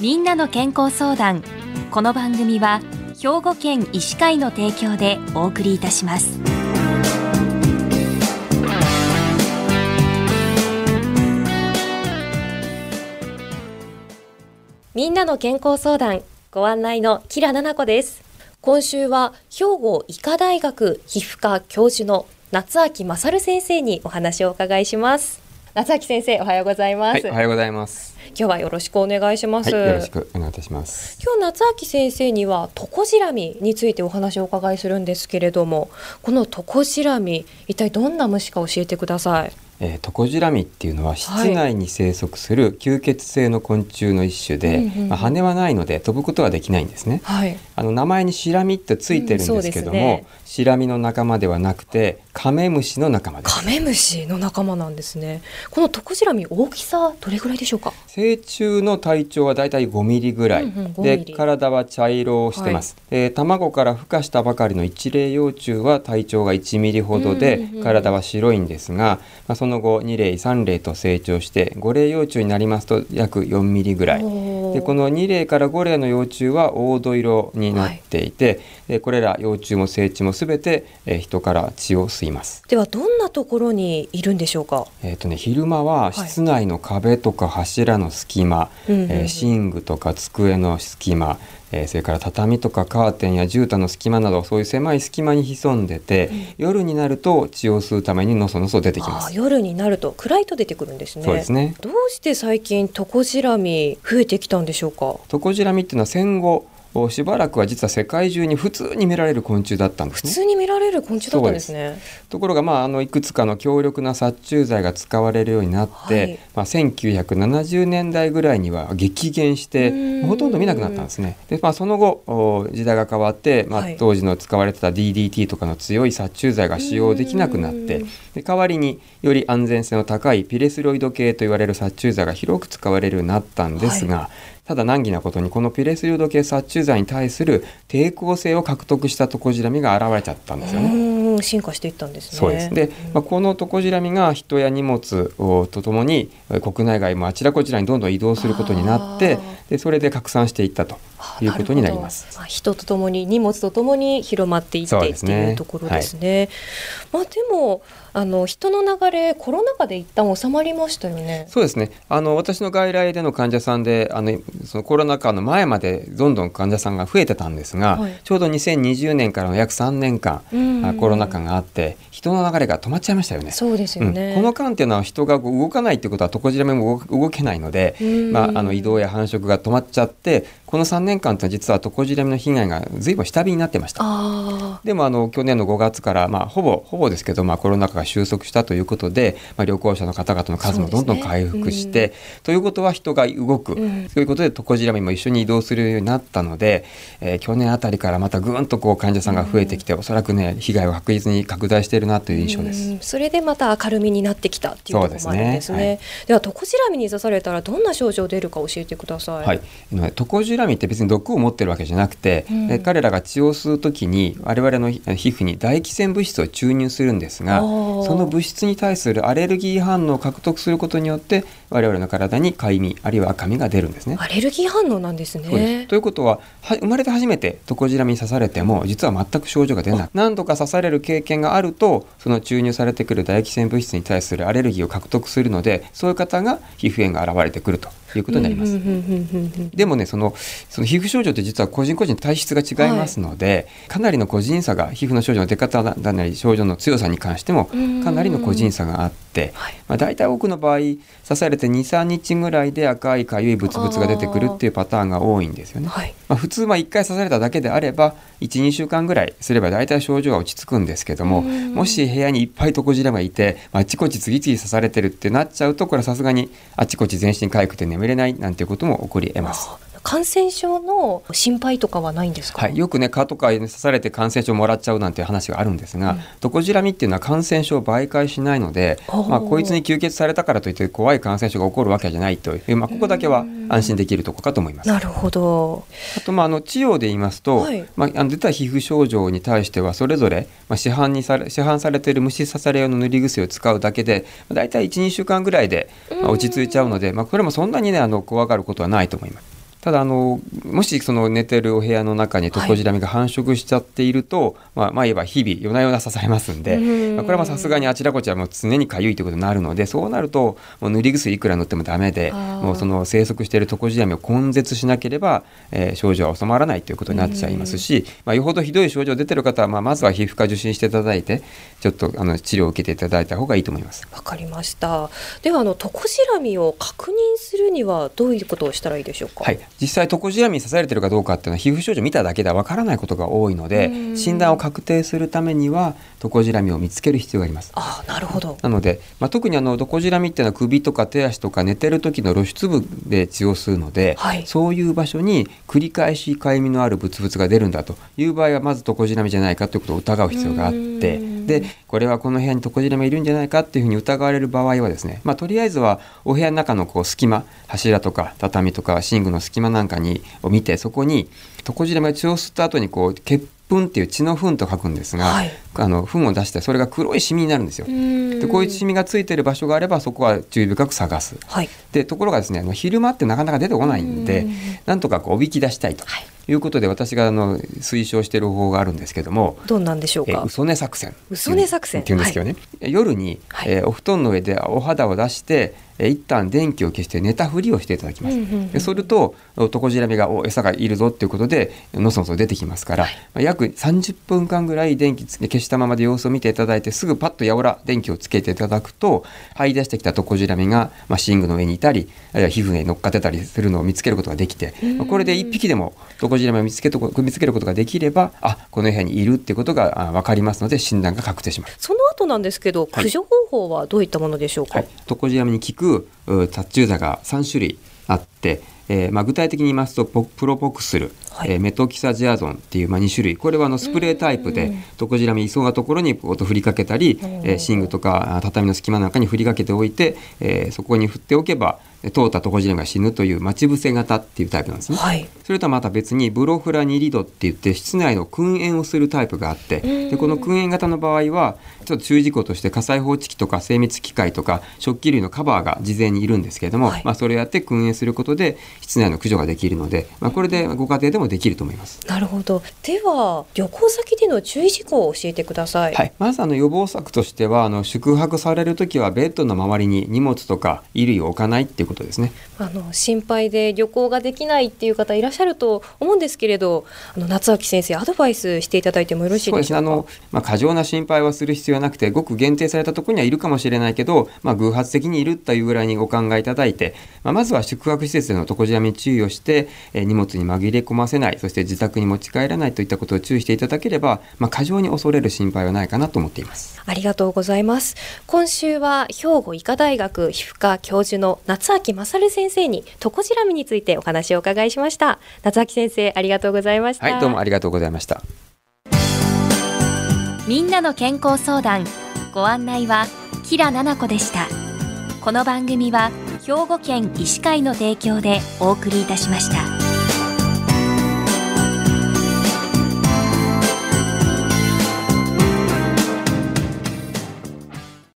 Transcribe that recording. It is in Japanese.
みんなの健康相談。この番組は兵庫県医師会の提供でお送りいたします。 みんなの健康相談、ご案内の吉良奈々子です。今週は兵庫医科大学皮膚科教授の夏秋勝先生にお話をお伺いします。夏秋先生、おはようございます。 はい、おはようございます。 今日はよろしくお願いします。 はい、よろしくお願いいたします。 今日夏秋先生にはトコジラミについてお話をお伺いするんですけれども、このトコジラミ、一体どんな虫か教えてください。 トコジラミっていうのは室内に生息する吸血性の昆虫の一種で、羽はないので飛ぶことはできないんですね。はい、名前にシラミってついてるんですけども、シラミの仲間ではなくてカメムシの仲間です。 カメムシの仲間なんですね。このトコジラミ、大きさどれぐらいでしょうか。 成虫の体長はだいたい5ミリぐらい、で体は茶色をしてます。卵から孵化したばかりの一例幼虫は体長が1ミリほどで、体は白いんですが、その後2例3例と成長して5例幼虫になりますと約4ミリぐらいで、この2例から5例の幼虫は黄土色になっていて、これら幼虫も成虫もすべて、人から血を吸います。 ではどんなところにいるんでしょうか。 昼間は室内の壁とか柱の隙間、寝具とか机の隙間、それから畳とかカーテンや絨毯の隙間など、そういう狭い隙間に潜んでて、夜になると血を吸うためにのそのそ出てきます。 夜になると暗いと出てくるんですね。 そうですね。 どうして最近トコジラミ増えてきたんでしょうか。 トコジラミっていうのは戦後しばらくは実は世界中に普通に見られる昆虫だったんですね。 普通に見られる昆虫だったんですね。 ところが、いくつかの強力な殺虫剤が使われるようになって、1970年代ぐらいには激減してほとんど見なくなったんですね。で、その後時代が変わって、当時の使われてた DDT とかの強い殺虫剤が使用できなくなって、で代わりにより安全性の高いピレスロイド系と言われる殺虫剤が広く使われるようになったんですが、ただ難儀なことにこのピレスロイド系殺虫剤に対する抵抗性を獲得したトコジラミが現れちゃったんですよね。 進化していったんですね。 そうです。で、このトコジラミが人や荷物とともに国内外もあちらこちらにどんどん移動することになって、でそれで拡散していったということになります。 人とともに荷物とともに広まっていってっていうところですね。でも人の流れ、コロナ禍で一旦収まりましたよね。 そうですね。私の外来での患者さんでそのコロナ禍の前までどんどん患者さんが増えてたんですが、ちょうど2020年からの約3年間、コロナ禍があって人の流れが止まっちゃいましたよね。 そうですよね。 この間っていうのは人が動かないってことはトコジラミも動けないので、移動や繁殖が止まっちゃって、この3年間って実はトコジラミの被害が随分下火になってました。でも去年の5月から、ほぼですけど、コロナ禍が収束したということで、旅行者の方々の数もどんどん回復して、ということは人が動く、そういうことでトコジラミも一緒に移動するようになったので、去年あたりからまたぐんと患者さんが増えてきて、おそらくね被害は確実に拡大しているなという印象です。 それでまた明るみになってきたっていうところもあるんですね。ではトコジラミに刺されたらどんな症状出るか教えてください。 トコジラミって別に毒を持ってるわけじゃなくて、彼らが血を吸うときに我々の皮膚に唾液腺物質を注入するんですが、その物質に対するアレルギー反応を獲得することによって我々の体にかゆみあるいは赤みが出るんですね。 アレルギー反応なんですね。 そうです。ということは、生まれて初めてトコジラミに刺されても実は全く症状が出ない。何度か刺される経験があると、その注入されてくる唾液腺物質に対するアレルギーを獲得するので、そういう方が皮膚炎が現れてくるということになります。でもね、その皮膚症状って実は個人個人体質が違いますので、かなりの個人差が、皮膚の症状の出方だなり症状の強さに関してもかなりの個人差があって、だいたい多くの場合刺されて 2,3 日ぐらいで赤いかゆいブツブツが出てくるっていうパターンが多いんですよね。普通1回刺されただけであれば 1,2 週間ぐらいすればだいたい症状が落ち着くんですけども、もし部屋にいっぱいトコジラミがいてあちこち次々刺されてるってなっちゃうと、これはさすがにあちこち全身痒くて眠れないなんていうことも起こり得ます。 感染症の心配とかはないんですか。 よくね蚊とかに刺されて感染症もらっちゃうなんていう話があるんですが、トコジラミっていうのは感染症を媒介しないので、こいつに吸血されたからといって怖い感染症が起こるわけじゃないという、ここだけは安心できるところかと思います。 なるほど。 あと治療で言いますと、出た皮膚症状に対してはそれぞれ、市販されている虫刺され用の塗り薬を使うだけでだいたい 1,2 週間ぐらいで落ち着いちゃうので、これもそんなにね怖がることはないと思います。 ただもしその寝てるお部屋の中にトコジラミが繁殖しちゃっていると、言えば日々夜な夜な刺されますんで、これはさすがにあちらこちらもう常に痒いということになるので、そうなるともう塗り薬いくら塗ってもダメで、もうその生息しているトコジラミを根絶しなければ、症状は収まらないということになっちゃいますし、よほどひどい症状出てる方は、まずは皮膚科受診していただいてちょっと治療を受けていただいた方がいいと思います。 わかりました。ではトコジラミを確認するにはどういうことをしたらいいでしょうか。 実際トコジラミに刺されているかどうかっていうのは皮膚症状見ただけではわからないことが多いので、診断を確定するためにはトコジラミを見つける必要があります。 なるほど。 なので、特にトコジラミっていうのは首とか手足とか寝てる時の露出部で血を吸うので、そういう場所に繰り返しかゆみのあるブツブツが出るんだという場合はまずトコジラミじゃないかということを疑う必要があって、でこれはこの部屋にトコジラミがいるんじゃないかっていうふうに疑われる場合はですね、とりあえずはお部屋の中の隙間、柱とか畳とか寝具の隙間なんかを見て、そこにトコジラミが血を吸った後に血粉っていう血の粉と書くんですが、粉を出してそれが黒いシミになるんですよ。でこういうシミがついている場所があればそこは注意深く探す、でところがですね昼間ってなかなか出てこないんで、なんとかおびき出したいということで、私が推奨している方法があるんですけども、 どうなんでしょうか。 嘘寝作戦っていうんですけどね、夜に、お布団の上でお肌を出して一旦電気を消して寝たふりをしていただきます。でそれとトコジラミが餌がいるぞっていうことでのそのそ出てきますから、約30分間ぐらい電気消したままで様子を見ていただいて、すぐパッとやおら電気をつけていただくと、這い出してきたトコジラミが、寝具の上にいたり、あるいは皮膚に乗っかってたりするのを見つけることができて、これで1匹でもトコジラミを見つけることができれば、この部屋にいるっていうことが分かりますので、診断が確定します。 その後なんですけど、駆除方法はどういったものでしょうか。 トコジラミに効く殺虫剤が3種類あって、具体的に言いますとプロポクスル、メトキサジアゾンっていう、2種類、これはスプレータイプでトコジラミいそうなところに振りかけたり、寝具とか畳の隙間なんかに振りかけておいて、そこに振っておけば通ったトコジラミが死ぬという待ち伏せ型っていうタイプなんですね。それとはまた別にブロフラニリドって言って室内の燻煙をするタイプがあって、でこの燻煙型の場合はちょっと注意事項として火災報知器とか精密機械とか食器類のカバーが事前にいるんですけれども、それをやって燻煙することで室内の駆除ができるので、これでご家庭でもできると思います。 なるほど。では旅行先での注意事項を教えてください。 まず予防策としては宿泊されるときはベッドの周りに荷物とか衣類を置かないっていうことですね。 心配で旅行ができないっていう方いらっしゃると思うんですけれど、夏秋先生アドバイスしていただいてもよろしいでしょうか。 そうですね、過剰な心配はする必要はなくて、ごく限定されたところにはいるかもしれないけど、偶発的にいるというぐらいにお考えいただいて、まずは宿泊施設でのトコジラミに注意をして、荷物に紛れ込ませない、そして自宅に持ち帰らないといったことを注意していただければ、過剰に恐れる心配はないかなと思っています。 ありがとうございます。今週は兵庫医科大学皮膚科教授の夏秋勝先生にトコジラミについてお話をお伺いしました。夏秋先生ありがとうございました。 どうもありがとうございました。 みんなの健康相談、ご案内はキラ々子でした。この番組は兵庫県医師会の提供でお送りいたしました。